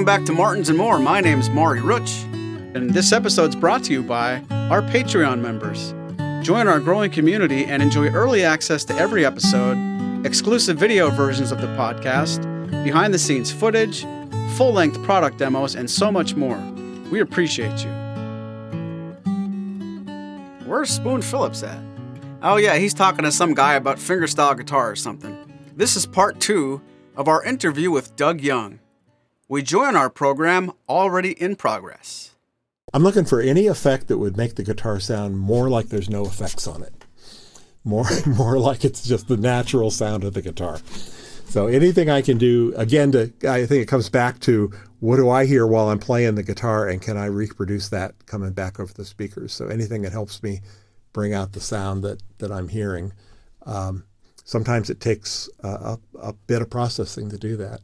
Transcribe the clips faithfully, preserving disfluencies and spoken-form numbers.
Welcome back to Martins and More. My name's Maury Rutsch, and this episode's brought to you by our Patreon members. Join our growing community and enjoy early access to every episode, exclusive video versions of the podcast, behind-the-scenes footage, full-length product demos, and so much more. We appreciate you. Where's Spoon Phillips at? Oh yeah, he's talking to some guy about fingerstyle guitar or something. This is part two of our interview with Doug Young. We join our program already in progress. I'm looking for any effect that would make the guitar sound more like there's no effects on it. More, more like it's just the natural sound of the guitar. So anything I can do, again, to I think it comes back to what do I hear while I'm playing the guitar, and can I reproduce that coming back over the speakers? So anything that helps me bring out the sound that, that I'm hearing. Um, sometimes it takes a, a, a bit of processing to do that.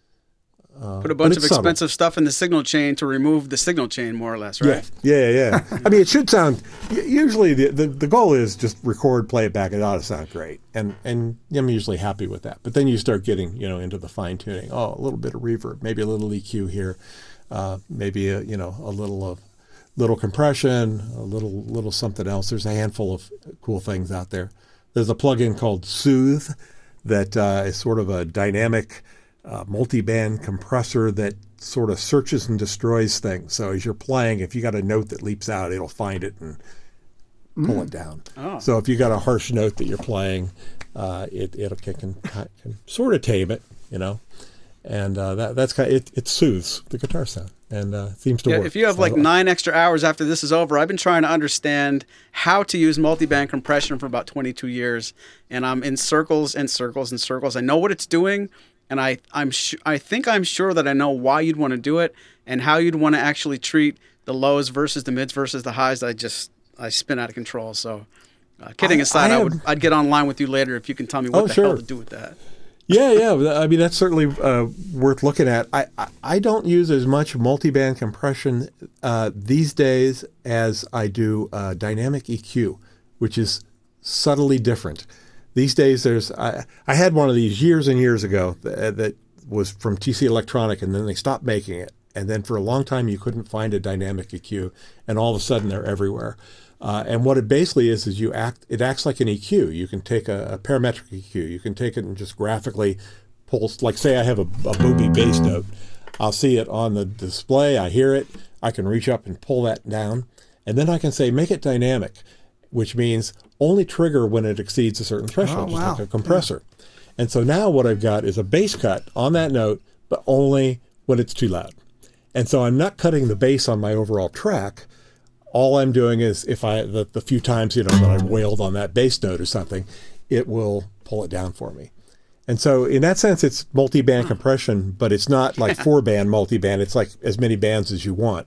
Uh, Put a bunch of expensive subtle. stuff in the signal chain to remove the signal chain, more or less, right? Yeah, yeah, yeah. I mean, it should sound, usually the, the, the goal is just record, play it back. It ought to sound great. And and I'm usually happy with that. But then you start getting, you know, into the fine tuning. Oh, a little bit of reverb, maybe a little E Q here, uh, maybe, a, you know, a little of little compression, a little little something else. There's a handful of cool things out there. There's a plugin called Soothe that uh, is sort of a dynamic Uh, multi-band compressor that sort of searches and destroys things. So as you're playing, if you got a note that leaps out, it'll find it and pull mm. it down. Oh. So if you got a harsh note that you're playing, uh, it it can, can, can sort of tame it, you know. And uh, that that's kind of, it. It soothes the guitar sound and uh, seems to yeah, work. If you have like nine extra hours after this is over, I've been trying to understand how to use multi-band compression for about twenty-two years, and I'm in circles and circles and circles. I know what it's doing. And I, I'm sh- I think I'm sure that I know why you'd want to do it and how you'd want to actually treat the lows versus the mids versus the highs. I just I spin out of control. So, uh, kidding I, aside, I, I would I'd get online with you later if you can tell me what oh, the sure. hell to do with that. Yeah, yeah. I mean, that's certainly uh, worth looking at. I, I I don't use as much multi-band compression uh, these days as I do uh, dynamic E Q, which is subtly different. These days, there's I, I had one of these years and years ago that, that was from T C Electronic, and then they stopped making it. And then for a long time, you couldn't find a dynamic E Q, and all of a sudden, they're everywhere. Uh, and what it basically is is you act. It acts like an E Q. You can take a, a parametric E Q. You can take it and just graphically pull. Like say, I have a, a boomy bass note. I'll see it on the display. I hear it. I can reach up and pull that down, and then I can say make it dynamic, which means only trigger when it exceeds a certain threshold, oh, wow. just like a compressor. Yeah. And so now what I've got is a bass cut on that note, but only when it's too loud. And so I'm not cutting the bass on my overall track. All I'm doing is if I, the, the few times, you know, that I've wailed on that bass note or something, it will pull it down for me. And so in that sense, it's multi-band compression, but it's not like four-band multi-band. It's like as many bands as you want.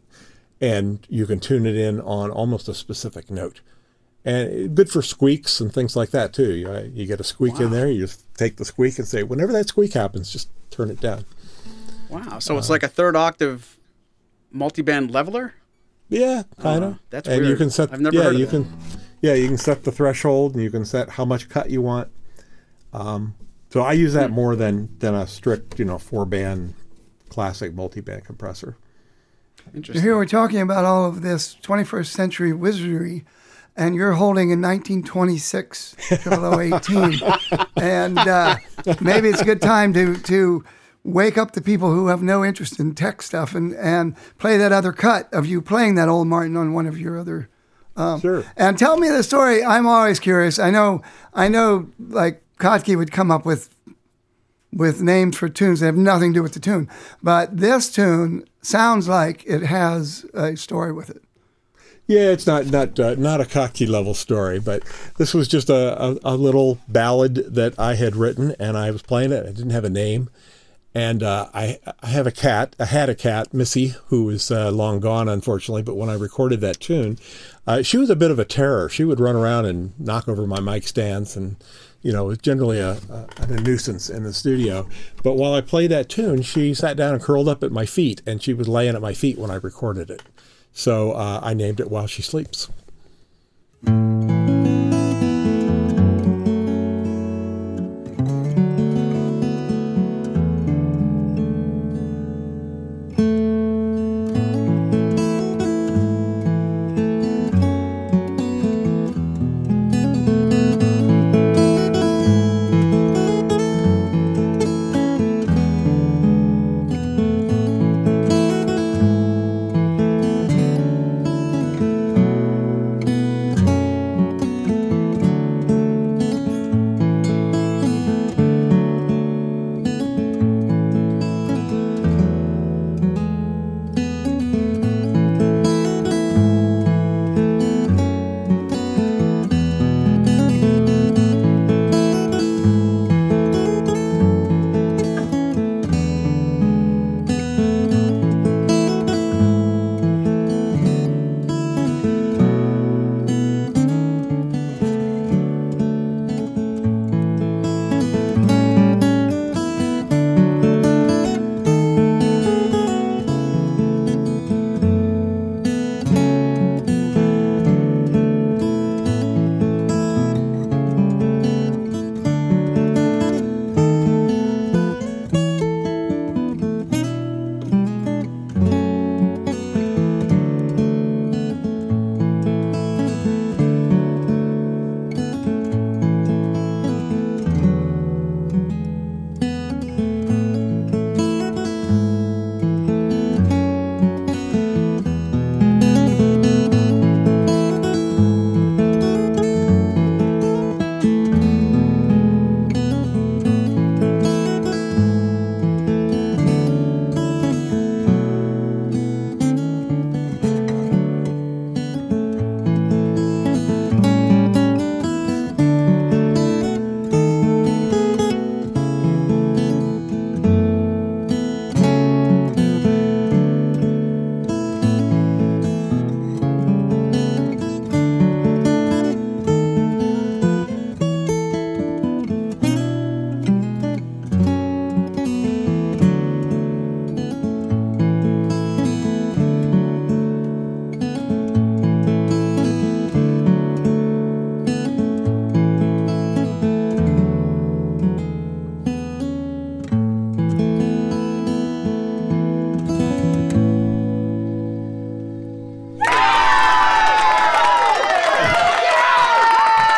And you can tune it in on almost a specific note. And good for squeaks and things like that, too. You, you get a squeak wow. in there, you just take the squeak and say, whenever that squeak happens, just turn it down. Wow. So uh, it's like a third octave multi-band leveler? Yeah, kind of. Oh, that's and weird. You can set, I've never yeah, heard of you that. Can, yeah, you can set the threshold, and you can set how much cut you want. Um, so I use that more than, than a strict, you know, four-band classic multi-band compressor. Interesting. Here we're talking about all of this twenty-first century wizardry, and you're holding a nineteen twenty-six double oh eighteen. And uh, maybe it's a good time to to wake up the people who have no interest in tech stuff and, and play that other cut of you playing that old Martin on one of your other. Um, sure. And tell me the story. I'm always curious. I know, I know, like Kotke would come up with with names for tunes that have nothing to do with the tune, but this tune sounds like it has a story with it. Yeah, it's not not uh, not a Kotke level story, but this was just a, a, a little ballad that I had written, and I was playing it. I didn't have a name, and uh, I I have a cat. I had a cat, Missy, who is uh, long gone, unfortunately. But when I recorded that tune, uh, she was a bit of a terror. She would run around and knock over my mic stands, and you know, was generally a, a, a nuisance in the studio. But while I played that tune, she sat down and curled up at my feet, and she was laying at my feet when I recorded it. So uh, I named it While She Sleeps.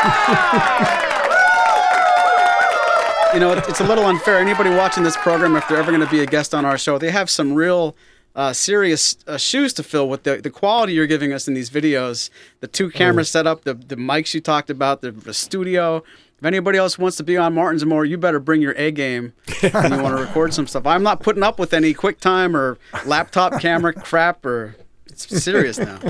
You know, it's a little unfair. Anybody watching this program, if they're ever going to be a guest on our show, they have some real uh, serious uh, shoes to fill with the, the quality you're giving us in these videos, the two camera oh. setup, the, the mics you talked about, the, the studio. If anybody else wants to be on Martins and More, you better bring your A game and you want to record some stuff. I'm not putting up with any QuickTime or laptop camera crap, or it's serious now.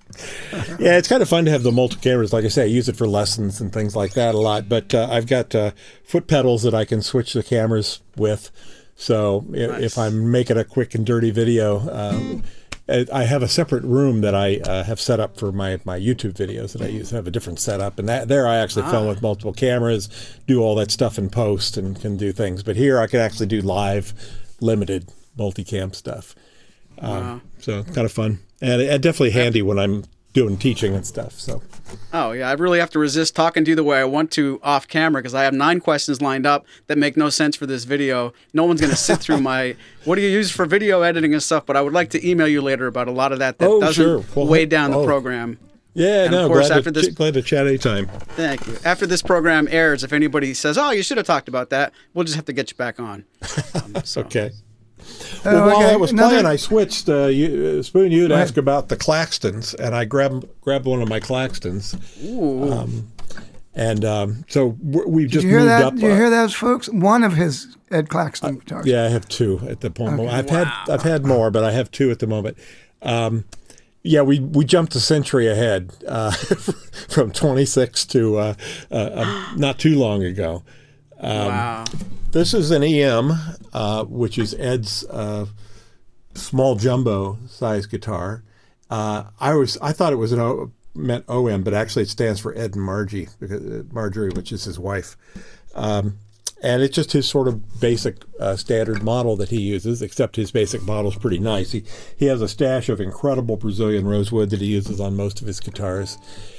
Yeah, it's kind of fun to have the multiple cameras. Like I say, I use it for lessons and things like that a lot. But uh, I've got uh, foot pedals that I can switch the cameras with. So if, nice. if I'm making a quick and dirty video, uh, I have a separate room that I uh, have set up for my, my YouTube videos that I use. I have a different setup. And that there I actually ah. film with multiple cameras, do all that stuff in post, and can do things. But here I can actually do live, limited multicam stuff. Um, wow. So kind of fun. And it, definitely handy when I'm doing teaching and stuff. So. Oh, yeah. I really have to resist talking to you the way I want to off camera, because I have nine questions lined up that make no sense for this video. No one's going to sit through my, what do you use for video editing and stuff? But I would like to email you later about a lot of that that oh, doesn't sure. well, weigh down oh. the program. Yeah, and no, of course, glad, after to, this, glad to chat anytime. Thank you. After this program airs, if anybody says, oh, you should have talked about that, we'll just have to get you back on. Um, so. Okay. Well, oh, while okay. I was Another... playing, I switched. Uh, you, uh, Spoon, you'd ask about the Claxtons, and I grabbed grabbed one of my Claxtons. Ooh. Um, and um, so we've just Did you hear moved that? up. Did you uh, hear those folks? One of his Ed Claxton guitars. Yeah, I have two at the moment. Okay. I've Wow. had I've had more, but I have two at the moment. Um, yeah, we we jumped a century ahead uh, from twenty-six to uh, uh, uh, not too long ago. Um, wow. This is an E M, uh, which is Ed's uh, small jumbo size guitar. Uh, I was I thought it was an o, meant O M, but actually it stands for Ed and Margie, because, Marjorie, which is his wife. Um, and it's just his sort of basic uh, standard model that he uses, except his basic model is pretty nice. He he has a stash of incredible Brazilian rosewood that he uses on most of his guitars.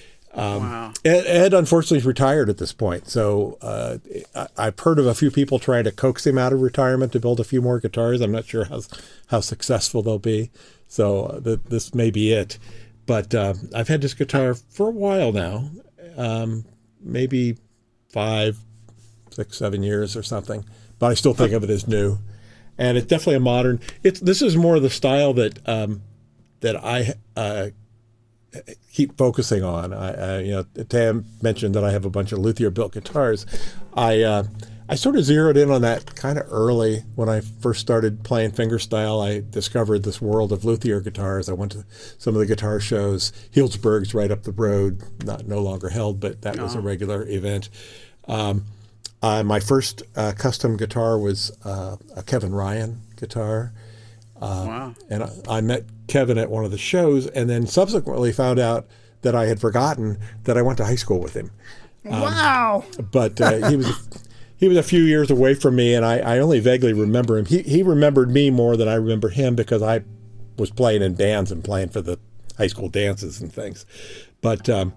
Um, wow. Ed, Ed unfortunately is retired at this point, so uh, I, I've heard of a few people trying to coax him out of retirement to build a few more guitars. I'm not sure how how successful they'll be, so uh, th- this may be it. But uh, I've had this guitar for a while now, um, maybe five, six, seven years or something. But I still think of it as new, and it's definitely a modern. It's this is more the style that um, that I. Uh, keep focusing on. I, I, you know, Tam mentioned that I have a bunch of luthier-built guitars. I uh, I sort of zeroed in on that kind of early when I first started playing fingerstyle. I discovered this world of luthier guitars. I went to some of the guitar shows. Healdsburg's right up the road, not no longer held, but that oh. was a regular event. Um, uh, my first uh, custom guitar was uh, a Kevin Ryan guitar. Uh, wow. And I, I met Kevin at one of the shows, and then subsequently found out that I had forgotten that I went to high school with him. Um, wow! But uh, he was he was a few years away from me, and I, I only vaguely remember him. He he remembered me more than I remember him, because I was playing in bands and playing for the high school dances and things. But um,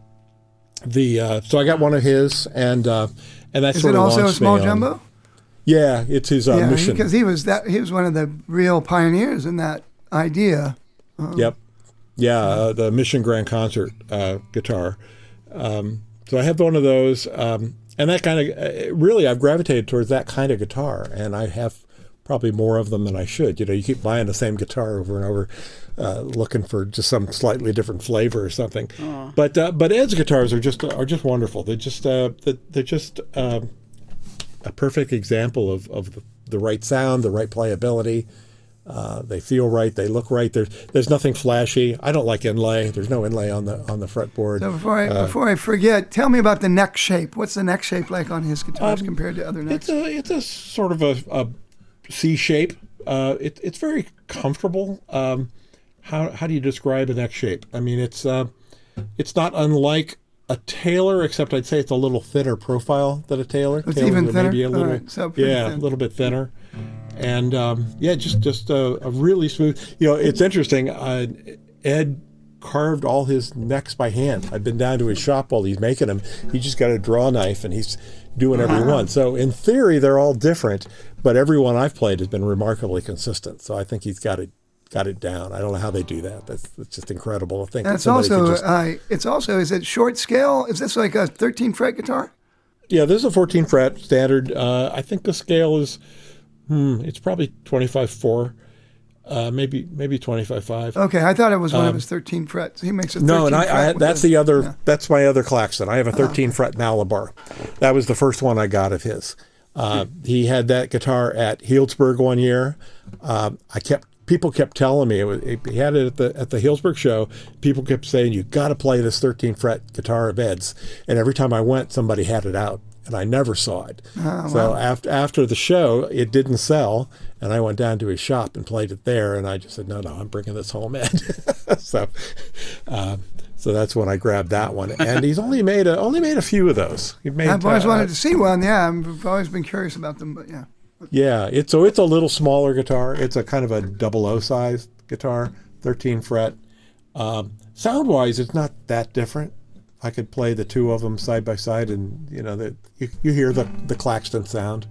the uh, so I got one of his, and uh, and that Is sort it of also a launched small me on- jumbo? Yeah, it's his uh, yeah, mission. because he was that he was one of the real pioneers in that idea. Um, Yep. Yeah, uh, the Mission Grand Concert uh, guitar. Um, so I have one of those, um, and that kind of uh, really I've gravitated towards that kind of guitar, and I have probably more of them than I should. You know, you keep buying the same guitar over and over, uh, looking for just some slightly different flavor or something. Aww. But uh, but Ed's guitars are just are just wonderful. They're just uh, they're just um, a perfect example of of the, the right sound, the right playability. Uh, they feel right. They look right. There's there's nothing flashy. I don't like inlay. There's no inlay on the on the fretboard. So before I uh, before I forget, tell me about the neck shape. What's the neck shape like on his guitars um, compared to other necks? It's a it's a sort of a, a C shape. Uh, it, it's very comfortable. Um, how how do you describe a neck shape? I mean, it's uh, it's not unlike a Taylor, except I'd say it's a little thinner profile than a Taylor. It's Taylors even are thinner. Maybe a little, right, so pretty yeah, thin. a little bit thinner. And um, yeah, just just a, a really smooth. You know, it's interesting. Uh, Ed carved all his necks by hand. I've been down to his shop while he's making them. He just got a draw knife and he's doing every Wow. one. So in theory, they're all different, but every one I've played has been remarkably consistent. So I think he's got it got it down. I don't know how they do that. That's, that's just incredible to think. And that it's somebody could also, just- uh, it's also, is it short scale? Is this like a thirteen fret guitar? Yeah, this is a fourteen fret standard. Uh, I think the scale is, hmm, it's probably twenty-five four, uh, maybe maybe twenty-five five. Okay, I thought it was one of his thirteen frets. He makes a thirteen No, and I, fret I with that's the- the other. yeah. That's my other Claxton. I have a thirteen fret Malabar. That was the first one I got of his. Uh, he had that guitar at Healdsburg one year. Uh, I kept people kept telling me it was, he had it at the at the Healdsburg show. People kept saying, "You got to play this thirteen fret guitar of Ed's." And every time I went, somebody had it out, and I never saw it. Oh, so wow. after after the show, it didn't sell, and I went down to his shop and played it there. And I just said, "No, no, I'm bringing this home, Ed." so, uh, so that's when I grabbed that one. And he's only made a only made a few of those. He made, I've always uh, wanted to see one. Yeah, I've always been curious about them, but yeah. Yeah, it's so it's a little smaller guitar. It's a kind of a double O size guitar, thirteen fret. Um, sound wise, it's not that different. I could play the two of them side by side, and you know that you, you hear the the Claxton sound,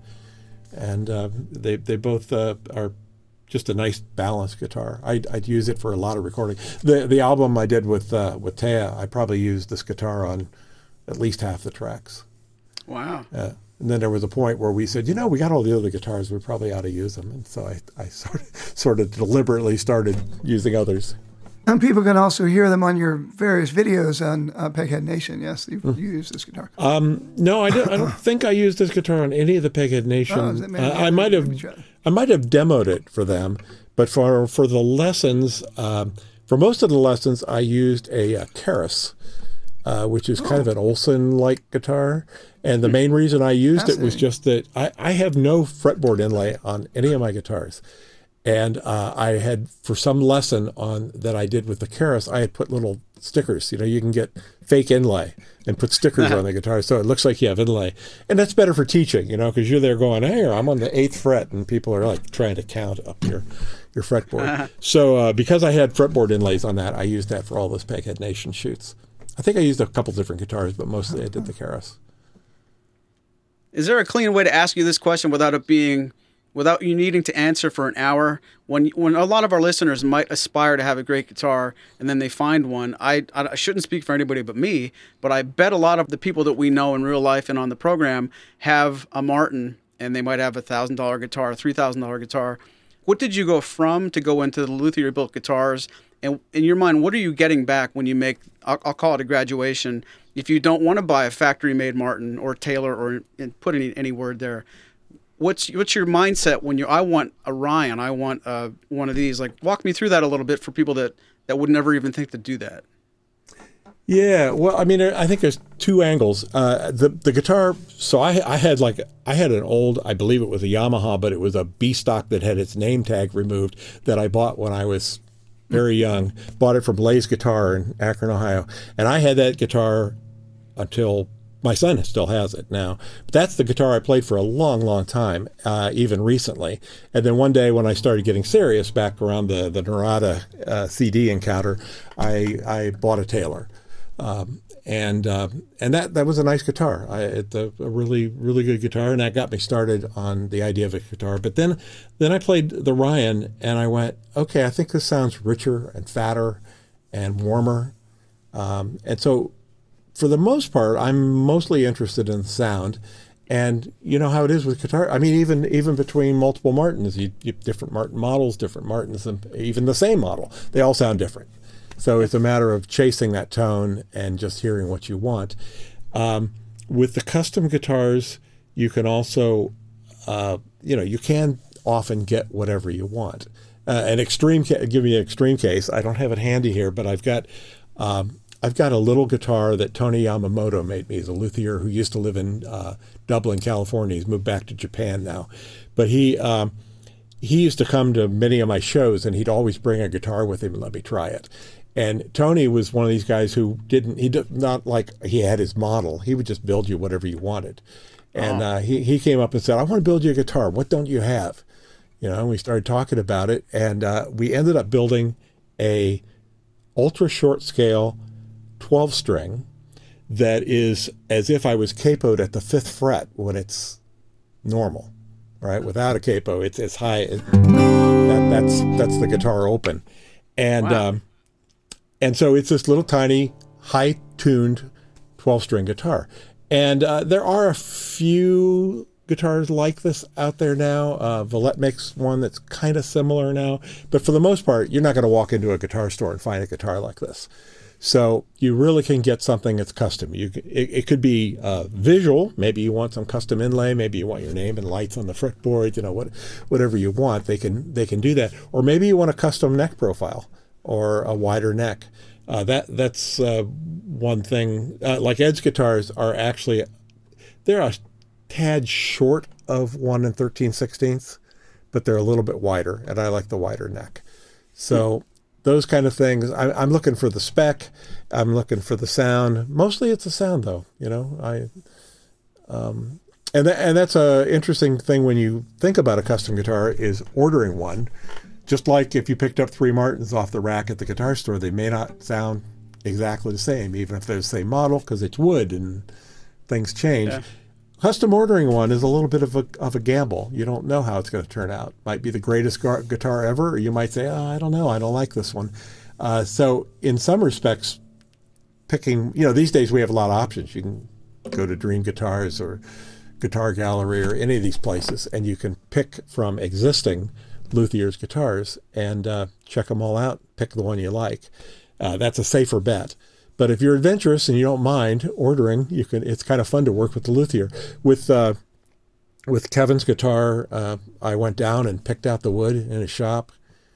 and uh, they they both uh, are just a nice balanced guitar. I'd, I'd use it for a lot of recording. The the album I did with uh, with Taya, I probably used this guitar on at least half the tracks. Wow. Uh, and then there was a point where we said, you know, we got all the other guitars, we probably ought to use them. And so I, I sort of, sort of deliberately started using others. And people can also hear them on your various videos on uh, Peghead Nation. Yes, you, Mm. you use this guitar. Um, no, I don't, I don't think I used this guitar on any of the Peghead Nation. Oh, is it maybe- uh, I might have, maybe try. I might have demoed it for them, but for for the lessons, um, for most of the lessons, I used a, uh Keras, uh, which is kind of an Olson-like guitar. And the main reason I used it was Fascinating. just that I, I have no fretboard inlay on any of my guitars. And uh, I had, for some lesson on that I did with the Keras, I had put little stickers. You know, you can get fake inlay and put stickers on the guitar, so it looks like you have inlay. And that's better for teaching, you know, because you're there going, hey, I'm on the eighth fret, and people are like trying to count up your, your fretboard. So uh, because I had fretboard inlays on that, I used that for all those Peghead Nation shoots. I think I used a couple different guitars, but mostly I did the Keras. Is there a clean way to ask you this question without it being, without you needing to answer for an hour? When when a lot of our listeners might aspire to have a great guitar and then they find one, I, I shouldn't speak for anybody but me, but I bet a lot of the people that we know in real life and on the program have a Martin, and they might have a one thousand dollars guitar, a three thousand dollars guitar. What did you go from to go into the Luthier-built guitars? And in your mind, what are you getting back when you make, I'll, I'll call it a graduation, if you don't want to buy a factory-made Martin or Taylor or and put any any word there? What's what's your mindset when you I want a Ryan, I want uh, one of these? Like, walk me through that a little bit for people that, that would never even think to do that. Yeah, well, I mean, I think there's two angles. Uh, the the guitar. So I I had like I had an old, I believe it was a Yamaha, but it was a B stock that had its name tag removed that I bought when I was very young. Bought it from Blaze Guitar in Akron, Ohio, and I had that guitar until my son still has it now. But that's the guitar I played for a long, long time, uh, even recently. And then one day when I started getting serious, back around the the Narada uh, C D encounter, I I bought a Taylor. Um, and uh, and that, that was a nice guitar. I, it's a, a really really good guitar, and that got me started on the idea of a guitar. But then then I played the Ryan, and I went, okay, I think this sounds richer and fatter and warmer. Um, and so, for the most part, I'm mostly interested in sound. And you know how it is with guitar. I mean, even even between multiple Martins, you, you different Martin models, different Martins, and even the same model, they all sound different. So it's a matter of chasing that tone and just hearing what you want. Um, with the custom guitars, you can also, uh, you know, you can often get whatever you want. Uh, an extreme, ca- give me an extreme case. I don't have it handy here, but I've got, um, I've got a little guitar that Tony Yamamoto made me. He's a luthier who used to live in uh, Dublin, California. He's moved back to Japan now, but he. Um, He used to come to many of my shows, and he'd always bring a guitar with him and let me try it. And Tony was one of these guys who didn't, he did not like he had his model. He would just build you whatever you wanted. And uh, he, he came up and said, I want to build you a guitar. What don't you have? You know, and we started talking about it. And uh, we ended up building a ultra short scale twelve string that is as if I was capoed at the fifth fret when it's normal. right? Without a capo, it's it's high. It, that, that's that's the guitar open, and Wow. um, and so it's this little tiny, high-tuned twelve-string guitar. And uh, there are a few guitars like this out there now. Uh, Valette makes one that's kind of similar now, but for the most part, you're not going to walk into a guitar store and find a guitar like this. So you really can get something that's custom. You it, it could be uh, visual. Maybe you want some custom inlay. Maybe you want your name and lights on the fretboard. You know, what whatever you want, they can they can do that. Or maybe you want a custom neck profile or a wider neck. Uh, that that's uh, one thing. Uh, like Ed's guitars are actually they're a tad short of one and thirteen sixteenths, but they're a little bit wider, and I like the wider neck. So. Hmm. Those kind of things. I, I'm looking for the spec. I'm looking for the sound. Mostly, it's the sound, though. You know, I, um, and th- and that's a interesting thing when you think about a custom guitar is ordering one. Just like if you picked up three Martins off the rack at the guitar store, they may not sound exactly the same, even if they're the same model, because it's wood and things change. Yeah. Custom ordering one is a little bit of a of a gamble. You don't know how it's going to turn out. Might be the greatest gar- guitar ever, or you might say, oh, I don't know, I don't like this one. Uh, so in some respects, picking, you know, these days we have a lot of options. You can go to Dream Guitars or Guitar Gallery or any of these places, and you can pick from existing Luthier's guitars and uh, check them all out, pick the one you like. Uh, that's a safer bet. But if you're adventurous and you don't mind ordering, you can. It's kind of fun to work with the luthier. With uh, with Kevin's guitar, uh, I went down and picked out the wood in a shop.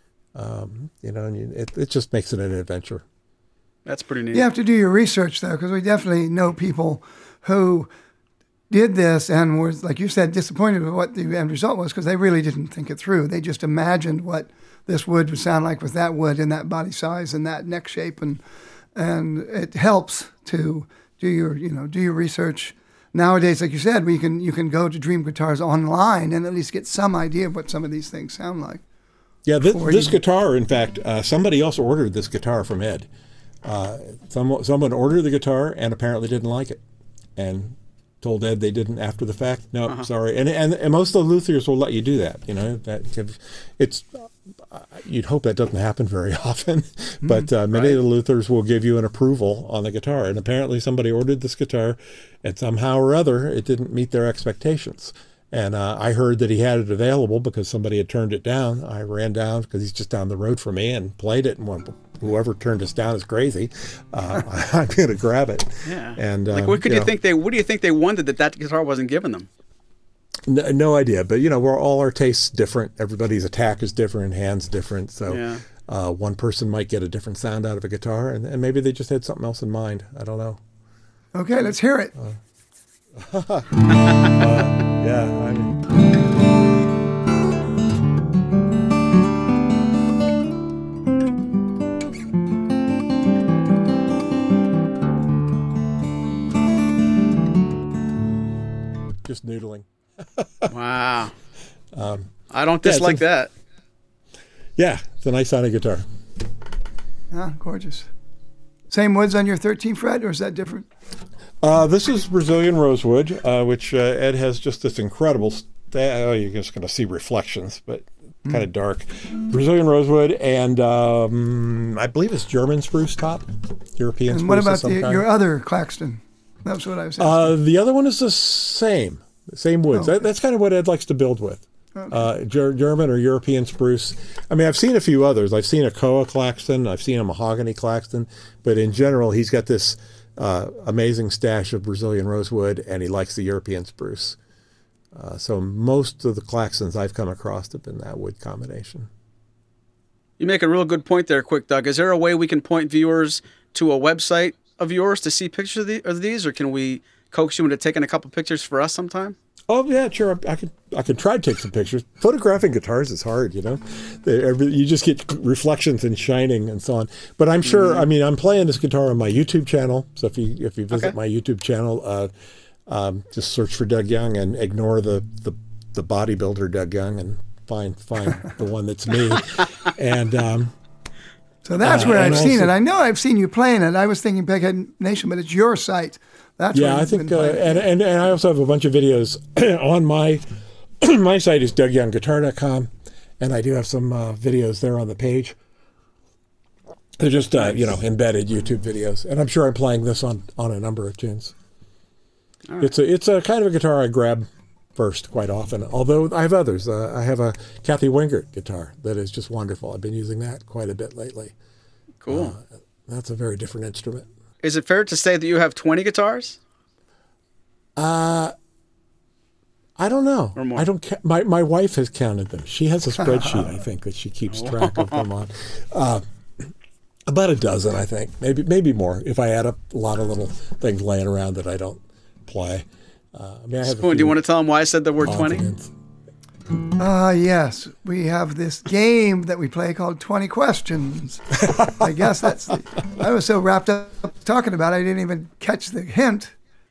Um, you know, and you, it it just makes it an adventure. That's pretty neat. You have to do your research, though, because we definitely know people who did this and were, like you said, disappointed with what the end result was because they really didn't think it through. They just imagined what this wood would sound like with that wood and that body size and that neck shape, and and it helps to do your you know do your research. Nowadays, like you said, we can you can go to Dream Guitars online and at least get some idea of what some of these things sound like. Yeah, this, Before this you- guitar, in fact, uh, somebody else ordered this guitar from Ed. Uh, someone, someone ordered the guitar and apparently didn't like it, and told Ed they didn't after the fact. No, Uh-huh. sorry. And, and and most of the luthiers will let you do that. You know, that gives, it's uh, you'd hope that doesn't happen very often, but uh, many right. of the luthiers will give you an approval on the guitar. And apparently, somebody ordered this guitar, and somehow or other, it didn't meet their expectations. And uh, I heard that he had it available because somebody had turned it down. I ran down because he's just down the road from me and played it and went, whoever turned us down is crazy. Uh, I'm going to grab it. Yeah. And like, um, what could you, know, think they? What do you think they wanted that that guitar wasn't giving them? No, no idea. But, you know, we're all our tastes different. Everybody's attack is different, hands different. So Yeah. uh, one person might get a different sound out of a guitar, and, and maybe they just had something else in mind. I don't know. Okay, let's hear it. uh, yeah, I mean. Just noodling. Wow. Um, I don't yeah, it's dislike a- that. yeah, it's a nice sounding guitar. Ah, gorgeous. Same woods on your thirteenth fret, or is that different? Uh, this is Brazilian rosewood, uh, which uh, Ed has just this incredible. St- oh, you're just going to see reflections, but kind of dark. Brazilian rosewood, and um, I believe it's German spruce top, European And spruce what of about some the, kind. your other Claxton? That's what I was asking. Uh, the other one is the same, same woods. Oh, That, that's kind of what Ed likes to build with. Uh, Ger- German or European spruce. I mean, I've seen a few others. I've seen a Koa Claxton. I've seen a mahogany Claxton. But in general, he's got this uh, amazing stash of Brazilian rosewood, and he likes the European spruce. Uh, so most of the Claxtons I've come across have been that wood combination. You make a real good point there, Quick Doug. Is there a way we can point viewers to a website of yours to see pictures of, the, of these, or can we coax you into taking a couple pictures for us sometime? Oh yeah, sure. I could I could try to take some pictures. Photographing guitars is hard, you know. They, every, you just get reflections and shining and so on. But I'm sure. Mm-hmm. I mean, I'm playing this guitar on my YouTube channel. So if you if you visit Okay. my YouTube channel, uh, um, just search for Doug Young and ignore the the, the bodybuilder Doug Young and find find the one that's me. And um, so that's uh, where I've and seen also- it. I know I've seen you playing it. I was thinking Peghead Nation, but it's your site. That's yeah, where I you've think, been uh, playing. and, and and I also have a bunch of videos on my my site is doug young guitar dot com, and I do have some uh, videos there on the page. They're just, uh, you know, embedded YouTube videos. And I'm sure I'm playing this on, on a number of tunes. Right. It's a it's a kind of a guitar I grab first quite often, although I have others. Uh, I have a Kathy Wingert guitar that is just wonderful. I've been using that quite a bit lately. Cool. Uh, that's a very different instrument. Is it fair to say that you have twenty guitars? Uh, I don't know. Or more? I don't. Ca- my my wife has counted them. She has a spreadsheet, I think, that she keeps track of them on. Uh, about a dozen, I think. Maybe maybe more if I add up a lot of little things laying around that I don't play. Uh, I mean, I have Spoon, do you want to tell them why I said the word twenty? Ah, uh, yes. We have this game that we play called twenty Questions. I guess that's the, I was so wrapped up talking about it, I didn't even catch the hint.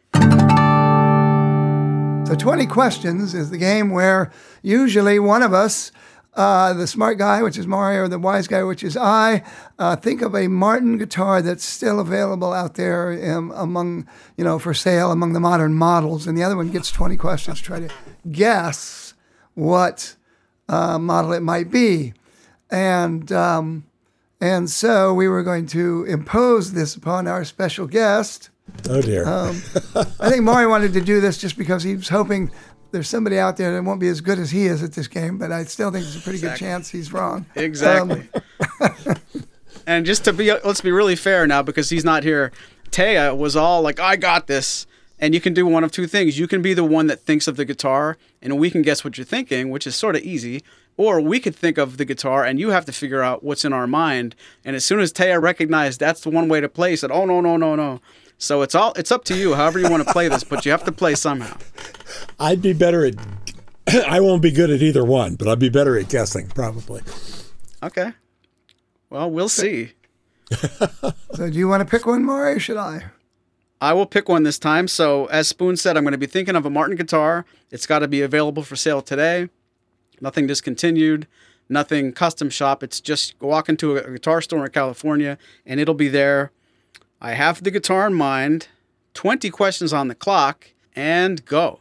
So twenty Questions is the game where usually one of us, uh, the smart guy, which is Mario, or the wise guy, which is I, uh, think of a Martin guitar that's still available out there um, among, you know, for sale among the modern models. And the other one gets twenty questions, try to guess what uh, model it might be. And um, and so we were going to impose this upon our special guest. Oh, dear. Um, I think Mario wanted to do this just because he was hoping there's somebody out there that won't be as good as he is at this game, but I still think there's a pretty exactly. good chance he's wrong. Exactly. Um, and just to be, let's be really fair now, because he's not here. Taya was all like, I got this. And you can do one of two things. You can be the one that thinks of the guitar, and we can guess what you're thinking, which is sort of easy. Or we could think of the guitar, and you have to figure out what's in our mind. And as soon as Taya recognized that's the one way to play, he said, oh, no, no, no, no. So it's all it's up to you, however you want to play this, but you have to play somehow. I'd be better at, I won't be good at either one, but I'd be better at guessing, probably. Okay. Well, we'll see. So do you want to pick one more, or should I? I will pick one this time. So as Spoon said, I'm going to be thinking of a Martin guitar. It's got to be available for sale today. Nothing discontinued, nothing custom shop. It's just walk into a guitar store in California, and it'll be there. I have the guitar in mind, twenty questions on the clock, and go.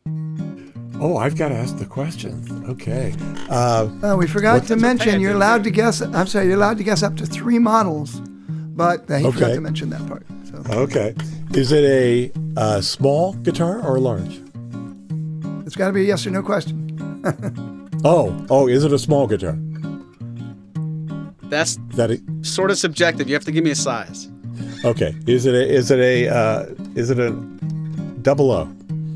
Oh, I've got to ask the questions. Okay. Uh, uh, we forgot to mention you're allowed to guess. I'm sorry, you're allowed to guess up to three models, but he okay. forgot to mention that part. So. Okay. Is it a uh, small guitar or large? It's got to be a yes or no question. oh, oh, is it a small guitar? That's that it? Sort of subjective. You have to give me a size. Okay. Is it a? Is it a? Uh, is it a double O?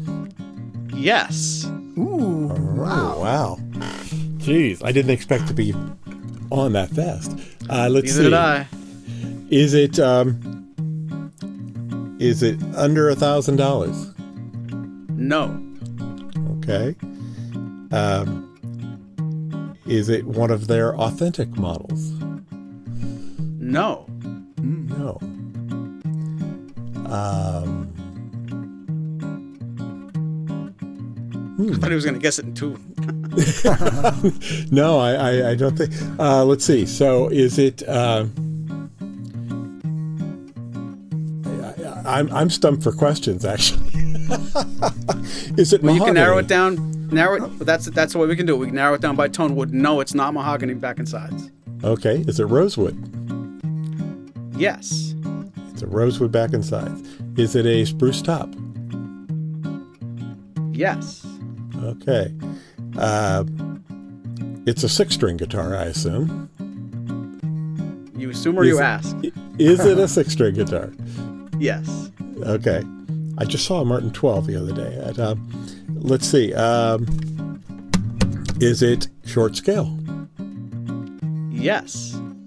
Yes. Ooh. Oh, wow. Wow. Jeez, I didn't expect to be on that fast. Uh, let's Neither see. did I. Is it? Um, is it under a thousand dollars? No. Okay. Um, is it one of their authentic models? No. No. Um, I thought he was going to guess it in two. no, I, I, I don't think. Uh, let's see. So is it... Uh, I, I'm, I'm stumped for questions, actually. Is it well, mahogany? You can narrow it down. Narrow it. That's that's the way we can do it. We can narrow it down by tone wood. No, it's not mahogany back and sides. Okay. Is it rosewood? Yes. It's a rosewood back and sides. Is it a spruce top? Yes. Okay. Uh, it's a six-string guitar, I assume. You assume or is you it, ask? Is it a six-string guitar? Yes. Okay. I just saw a Martin twelve the other day. At, uh, let's see. Um, is it short scale? Yes.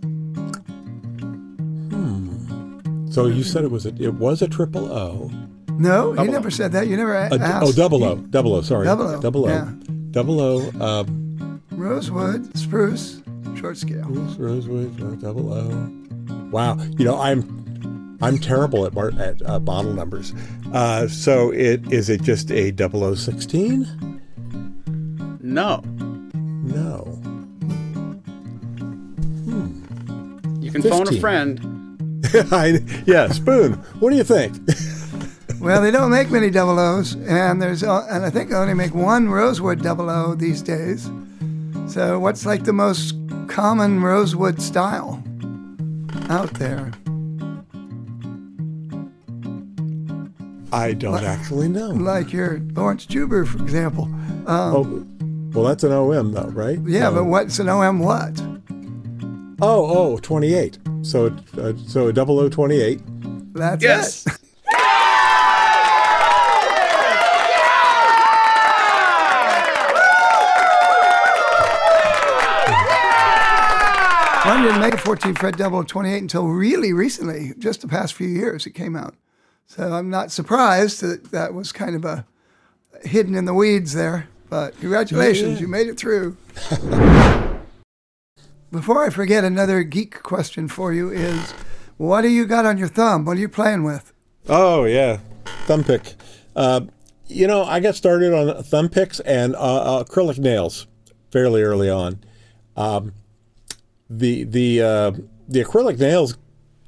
Hmm. So you said it was a, it was a triple O. No, double he never O. said that. You never a- a, asked. Oh, double O. Double O, sorry. Double O. Double O. Yeah. Double O. Um, Rosewood, spruce, short scale. Spruce, rosewood, uh, double O. Wow. You know, I'm I'm terrible at bar- at uh, bottle numbers. Uh, so it is it just a double O sixteen? No. No. Hmm. You can phone a friend. I, yeah, Spoon. What do you think? Well, they don't make many double O's, and there's uh, and I think they only make one rosewood double O these days. So, what's like the most common rosewood style out there? I don't actually know. Like your Lawrence Juber, for example. Um, Oh, well, that's an O M though, right? yeah, No. but what's an O M what? Oh, oh, twenty-eight. So, uh, so a double O twenty-eight. That's Yes. it. One didn't make a fourteen fret double twenty-eight until really recently, just the past few years it came out. So I'm not surprised that that was kind of a hidden in the weeds there. But congratulations, Yeah. you made it through. Before I forget, another geek question for you is, what do you got on your thumb? What are you playing with? Oh yeah, thumb pick. Uh, you know, I got started on thumb picks and uh, uh, acrylic nails fairly early on. Um, the the uh, the acrylic nails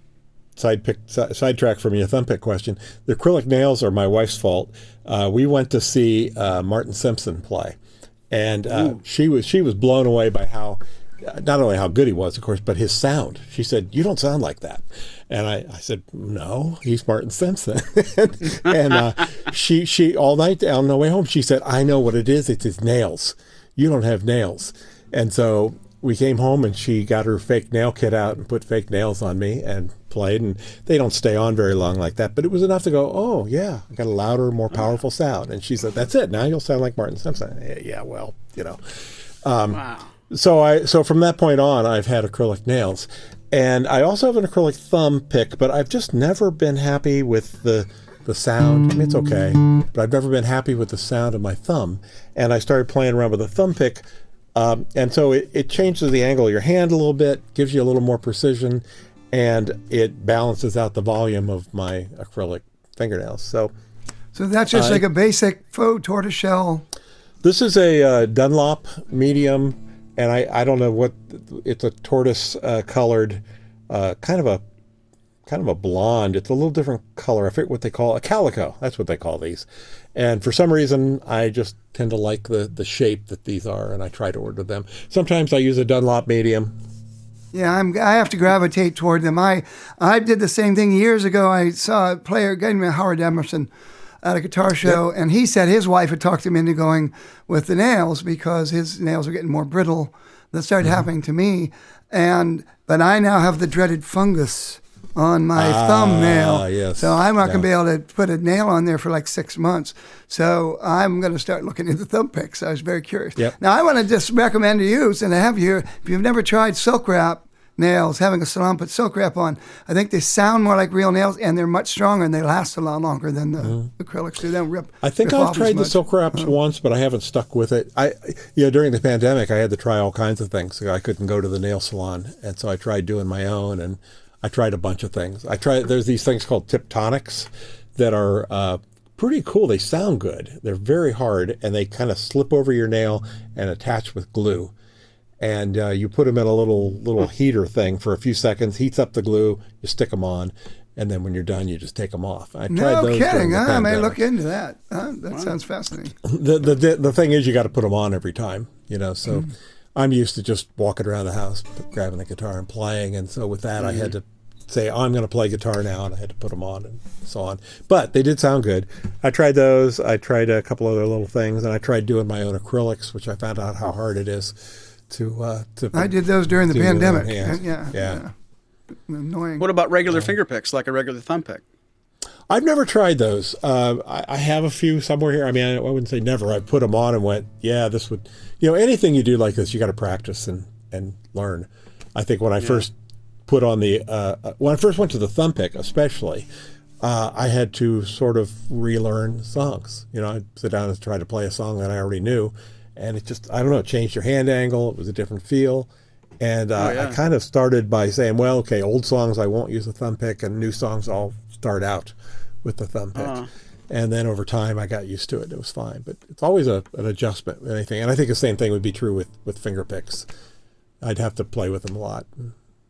side pick si- sidetrack from your thumb pick question. The acrylic nails are my wife's fault. Uh, we went to see uh, Martin Simpson play, and uh, she was she was blown away by how not only how good he was, of course, but his sound. She said, "You don't sound like that," and I, I said, "No, he's Martin Simpson." and and uh, she she all night on the way home, she said, "I know what it is. It's his nails. You don't have nails," and so. We came home and she got her fake nail kit out and put fake nails on me and played, and they don't stay on very long like that, but it was enough to go, oh yeah, I got a louder, more powerful sound. And she said, that's it, now you'll sound like Martin Simpson. Yeah, yeah well, you know. Um, Wow. So I so from that point on, I've had acrylic nails, and I also have an acrylic thumb pick, but I've just never been happy with the the sound. I mean, it's okay, but I've never been happy with the sound of my thumb. And I started playing around with a thumb pick. Um, and so it, it changes the angle of your hand a little bit, gives you a little more precision, and it balances out the volume of my acrylic fingernails. So So that's just Uh, like a basic faux tortoiseshell. this is a uh, Dunlop medium, and I, I don't know what, it's a tortoise uh, colored, uh, kind of a kind of a blonde. It's a little different color. I forget what they call a calico. That's what they call these. And for some reason, I just tend to like the, the shape that these are, and I try to order them. Sometimes I use a Dunlop medium. Yeah, I'm, I have to gravitate toward them. I I did the same thing years ago. I saw a player, a guy named Howard Emerson, at a guitar show, and he said his wife had talked him into going with the nails because his nails are getting more brittle. That started happening to me, and but I now have the dreaded fungus on my Ah, thumbnail. yes. So I'm not going to Yeah. be able to put a nail on there for like six months. So I'm going to start looking into thumb picks. I was very curious. Yep. Now I want to just recommend to you, and I have you here, if you've never tried silk wrap nails, having a salon put silk wrap on, I think they sound more like real nails, and they're much stronger, and they last a lot longer than the acrylics do. They don't rip. Mm-hmm. I think rip I've off as tried the much. silk wraps once, but I haven't stuck with it. I, you know, during the pandemic, I had to try all kinds of things. I couldn't go to the nail salon, and so I tried doing my own, and I tried a bunch of things. I tried. There's these things called Tiptonics that are uh, pretty cool. They sound good. They're very hard, and they kind of slip over your nail and attach with glue. And uh, you put them in a little little heater thing for a few seconds, heats up the glue, you stick them on, and then when you're done, you just take them off. I tried No those during kidding. the Huh? I may pandemic. look into that. Huh? That sounds fascinating. The, the the the thing is, you got to put them on every time, you know. So I'm used to just walking around the house, grabbing the guitar and playing, and so with that, I had to say, oh, I'm going to play guitar now, and I had to put them on and so on. But they did sound good. I tried those. I tried a couple other little things, and I tried doing my own acrylics, which I found out how hard it is to uh, to. I did those during the do with pandemic. my hands. Yeah, Yeah. yeah. Annoying. What about regular finger picks, like a regular thumb pick? I've never tried those. Uh, I, I have a few somewhere here. I mean, I, I wouldn't say never. I put them on and went, yeah, this would, you know, anything you do like this, you got to practice and, and learn. I think when I first put on the, uh, when I first went to the thumb pick, especially, uh, I had to sort of relearn songs. You know, I'd sit down and try to play a song that I already knew. And it just, I don't know, it changed your hand angle. It was a different feel. And uh, Oh, yeah. I kind of started by saying, well, okay, old songs I won't use a thumb pick, and new songs I'll start out with the thumb pick. Uh-huh. And then over time, I got used to it. It was fine. But it's always a, an adjustment with anything. And I think the same thing would be true with, with finger picks. I'd have to play with them a lot.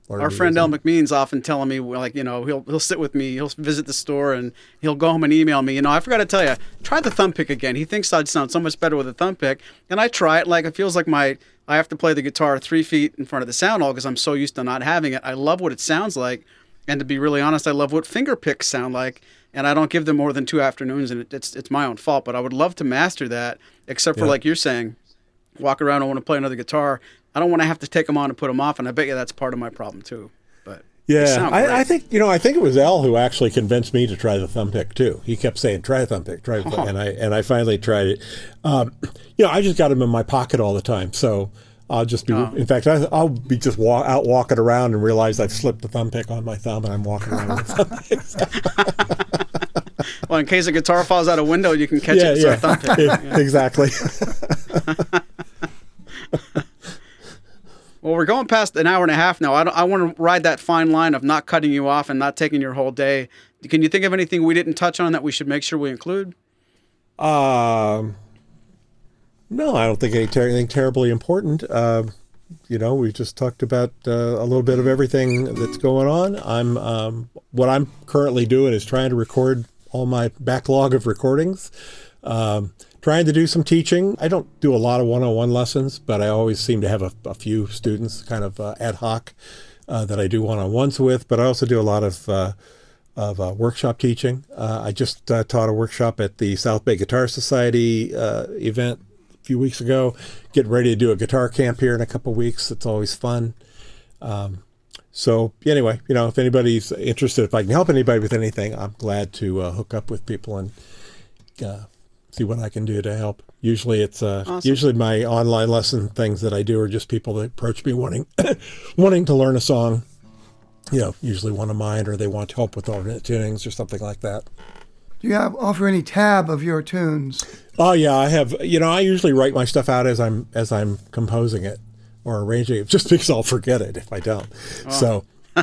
learn Our to friend use El them. McMean's often telling me, like, you know, he'll he'll sit with me, he'll visit the store, and he'll go home and email me. You know, I forgot to tell you, try the thumb pick again. He thinks I'd sound so much better with a thumb pick, and I try it. Like, it feels like my I have to play the guitar three feet in front of the sound hole because I'm so used to not having it. I love what it sounds like, and to be really honest, I love what finger picks sound like. And I don't give them more than two afternoons, and it, it's it's my own fault. But I would love to master that, except for Yeah. like you're saying, walk around and want to play another guitar. I don't want to have to take them on and put them off, and I bet you that's part of my problem too. But they Yeah, sound great. I, I think you know. I think it was Al who actually convinced me to try the thumb pick too. He kept saying, "Try a thumb pick, try," a thumb," and I and I finally tried it. Um, you know, I just got them in my pocket all the time, so I'll just be. Oh. In fact, I, I'll be just walk, out walking around and realize I've slipped the thumb pick on my thumb, and I'm walking around with the thumb pick. Well, in case a guitar falls out a window, you can catch Yeah, it. yeah, So thumb pick. Yeah. exactly. Well, we're going past an hour and a half now. I, don't, I want to ride that fine line of not cutting you off and not taking your whole day. Can you think of anything we didn't touch on that we should make sure we include? Um, no, I don't think any ter- anything terribly important. Uh, you know, we just talked about uh, a little bit of everything that's going on. I'm um, what I'm currently doing is trying to record all my backlog of recordings. Um, trying to do some teaching. I don't do a lot of one-on-one lessons, but I always seem to have a, a few students, kind of uh, ad hoc, uh, that I do one-on-ones with. But I also do a lot of uh, of uh, workshop teaching. Uh, I just uh, taught a workshop at the South Bay Guitar Society uh, event a few weeks ago. Getting ready to do a guitar camp here in a couple weeks. It's always fun. Um, so anyway, you know, if anybody's interested, if I can help anybody with anything, I'm glad to uh, hook up with people and uh, see what I can do to help. Usually it's uh, Awesome. usually my online lesson things that I do are just people that approach me wanting wanting to learn a song. You know, usually one of mine, or they want help with alternate tunings or something like that. Do you have, offer any tab of your tunes? Oh yeah, I have. You know, I usually write my stuff out as I'm as I'm composing it or arranging it, just because I'll forget it if I don't. Oh. So,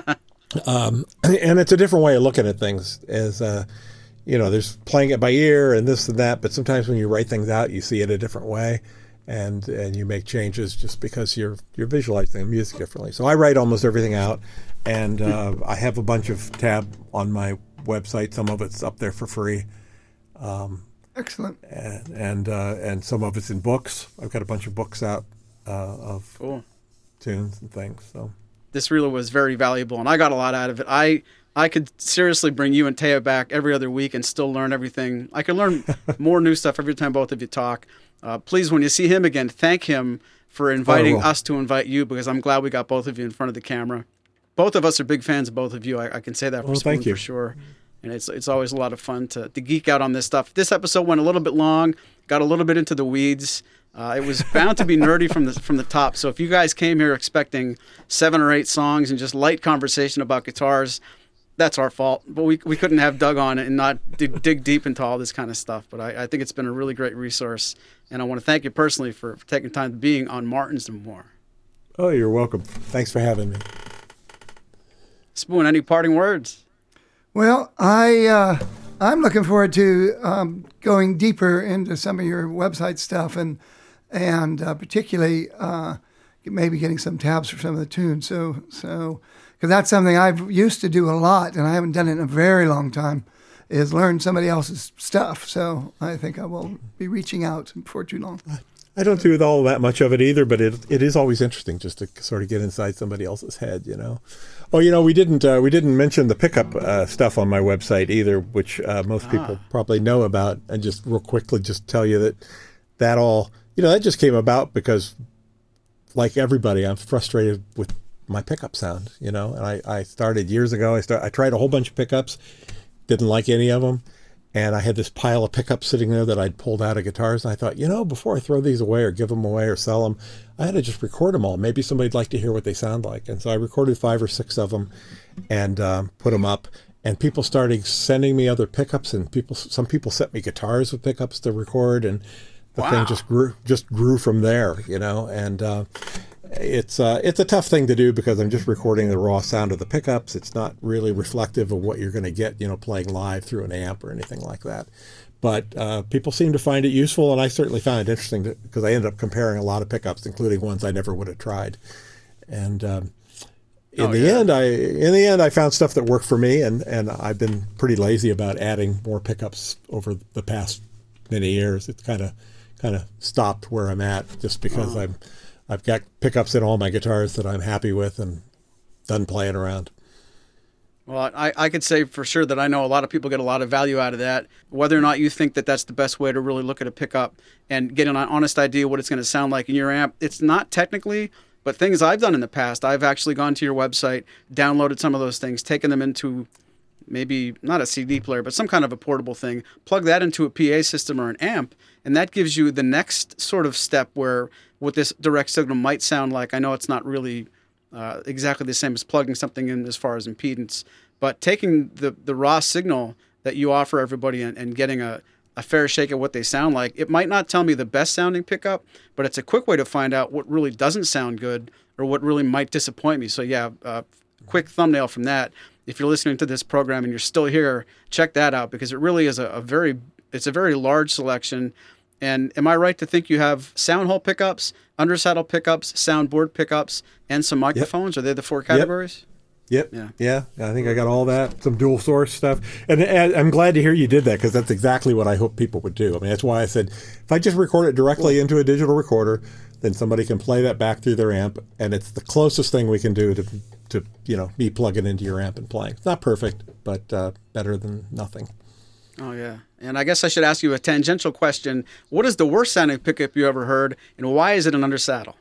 um, and it's a different way of looking at things. As uh, you know, there's playing it by ear and this and that, but sometimes when you write things out, you see it a different way, and and you make changes just because you're you're visualizing the music differently. So I write almost everything out, and uh, I have a bunch of tab on my website. Some of it's up there for free. Um, Excellent. and and, uh, and some of it's in books. I've got a bunch of books out uh, of Cool. tunes and things. So This really was very valuable, and I got a lot out of it. I I could seriously bring you and Taya back every other week and still learn everything. I could learn more new stuff every time both of you talk. Uh, please, when you see him again, thank him for inviting will. us to invite you, because I'm glad we got both of you in front of the camera. Both of us are big fans of both of you. I, I can say that for Well, Spoon thank you. for sure. And it's it's always a lot of fun to, to geek out on this stuff. This episode went a little bit long, got a little bit into the weeds. Uh, it was bound to be nerdy from the from the top. So if you guys came here expecting seven or eight songs and just light conversation about guitars, that's our fault. But we we couldn't have dug on it and not dig, dig deep into all this kind of stuff. But I, I think it's been a really great resource. And I want to thank you personally for, for taking time to being on Martins and More. oh, you're welcome. Thanks for having me. Spoon, any parting words? Well, I uh, I'm looking forward to um, going deeper into some of your website stuff, and and uh, particularly uh, maybe getting some tabs for some of the tunes. So so because that's something I've used to do a lot, and I haven't done it in a very long time, is learn somebody else's stuff. So I think I will be reaching out before too long. I don't do all that much of it either, but it it is always interesting just to sort of get inside somebody else's head, you know. Oh, you know, we didn't uh, we didn't mention the pickup uh, stuff on my website either, which uh, most people probably know about. And just real quickly, just tell you that that all, you know, that just came about because, like everybody, I'm frustrated with my pickup sound, you know. And I, I started years ago. I start I tried a whole bunch of pickups, didn't like any of them. And I had this pile of pickups sitting there that I'd pulled out of guitars. And I thought, you know, before I throw these away or give them away or sell them, I had to just record them all. Maybe somebody'd like to hear what they sound like. And so I recorded five or six of them and um, put them up. And people started sending me other pickups. And people, some people sent me guitars with pickups to record. And the Wow. thing just grew, just grew from there, you know. And uh, it's uh, it's a tough thing to do because I'm just recording the raw sound of the pickups. It's not really reflective of what you're going to get, you know, playing live through an amp or anything like that. But uh, people seem to find it useful, and I certainly found it interesting because I ended up comparing a lot of pickups, including ones I never would have tried. And um, in Oh, the yeah. end, I in the end I found stuff that worked for me, and, and I've been pretty lazy about adding more pickups over the past many years. It's kind of kind of stopped where I'm at just because Oh. I'm I've got pickups in all my guitars that I'm happy with and done playing around. Well, I, I could say for sure that I know a lot of people get a lot of value out of that. Whether or not you think that that's the best way to really look at a pickup and get an honest idea what it's going to sound like in your amp, it's not technically, but things I've done in the past, I've actually gone to your website, downloaded some of those things, taken them into maybe not a C D player, but some kind of a portable thing, plug that into a P A system or an amp, and that gives you the next sort of step where what this direct signal might sound like. I know it's not really Uh, exactly the same as plugging something in as far as impedance, but taking the, the raw signal that you offer everybody and, and getting a, a fair shake at what they sound like. It might not tell me the best sounding pickup, but it's a quick way to find out what really doesn't sound good or what really might disappoint me. So yeah, uh, quick thumbnail from that. If you're listening to this program and you're still here, check that out because it really is a, a very, it's a very large selection. And am I right to think you have sound hole pickups, undersaddle pickups, soundboard pickups, and some microphones? Yep. Are they the four categories? Yep. Yeah. Yeah. I think I got all that. Some dual source stuff. And, and I'm glad to hear you did that because that's exactly what I hope people would do. I mean, that's why I said if I just record it directly into a digital recorder, then somebody can play that back through their amp. And it's the closest thing we can do to, to you know, me plugging into your amp and playing. It's not perfect, but uh, better than nothing. Oh, yeah. And I guess I should ask you a tangential question. What is the worst sounding pickup you ever heard, and why is it an undersaddle?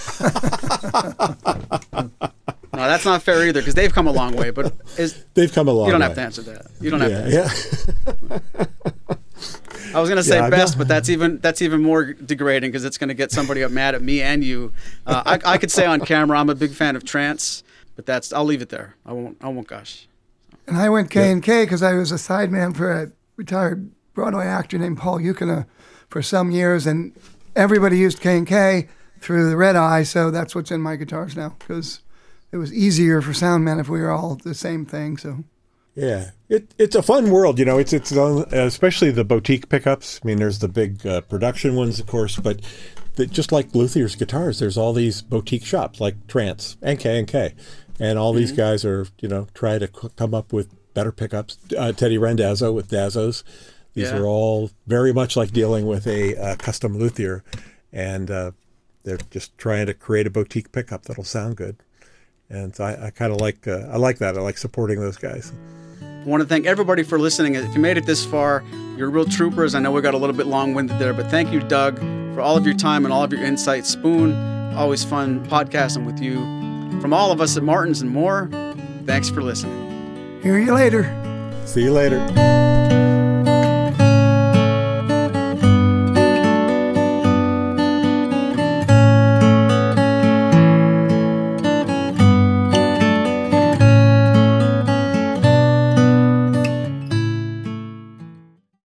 No, that's not fair either, because they've come a long way. But is, they've come a long way. You don't way. have to answer that. You don't have yeah, to answer yeah. that. I was going to say yeah, best, but that's even that's even more degrading, because it's going to get somebody up mad at me and you. Uh, I, I could say on camera I'm a big fan of trance, but that's I'll leave it there. I won't I won't gush. And I went K and K because I was a sideman for a retired Broadway actor named Paul Yukina for some years, and everybody used K and K through the Red Eye, so that's what's in my guitars now, because it was easier for soundmen if we were all the same thing. So, yeah, it it's a fun world, you know. It's it's especially the boutique pickups. I mean, there's the big uh, production ones, of course, but the, just like Luthier's guitars, there's all these boutique shops like Trance and K and K, and all mm-hmm. these guys are you know trying to c- come up with better pickups. Uh, Teddy Randazzo with Dazzos. These yeah. are all very much like dealing with a uh, custom luthier, and uh, they're just trying to create a boutique pickup that'll sound good. And so I, I kind of like uh, I like that. I like supporting those guys. I want to thank everybody for listening. If you made it this far, you're real troopers. I know we got a little bit long-winded there, but thank you, Doug, for all of your time and all of your insights. Spoon, always fun podcasting with you. From all of us at Martins and more, thanks for listening. Hear you later. See you later.